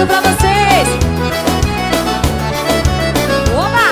abraço pra vocês. Oba!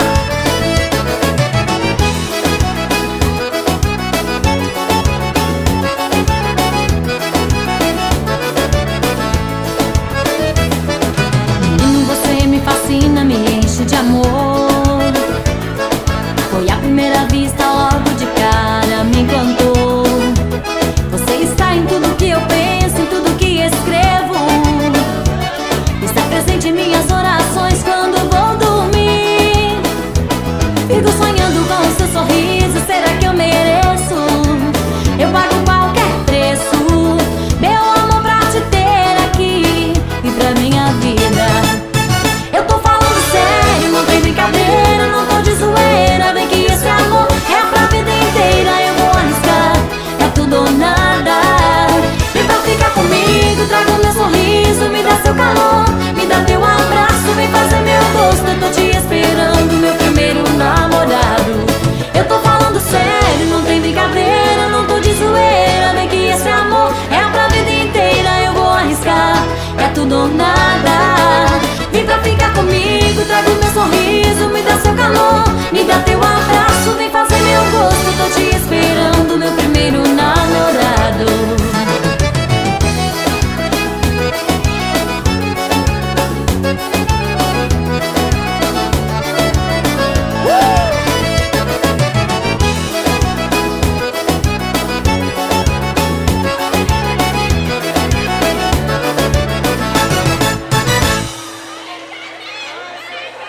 Menino, você me fascina, me enche de amor. Foi à primeira vista, logo de cara me encantou. Você está em tudo que eu penso, em tudo que escrevo. Está presente em minhas orações quando vou dormir. Fico sonhando com o seu sorriso, será que eu mereço? Eu pago qualquer preço, meu amor, pra te ter aqui e pra minha vida. Eu tô falando sério, não tem brincadeira, não tô de zoeira. Vem que esse amor é pra vida inteira. Eu vou arriscar, é tudo ou nada. Vem pra ficar comigo, traga o meu sorriso, me dá seu calor, me dá teu abraço, vem fazer meu gosto. Eu tô te esperando, meu primeiro namorado. Eu tô falando sério, não tem brincadeira, não tô de zoeira. Vem que esse amor é pra vida inteira. Eu vou arriscar, é tudo ou nada. Vem pra ficar comigo, traga o meu sorriso, me dá seu calor, me dá teu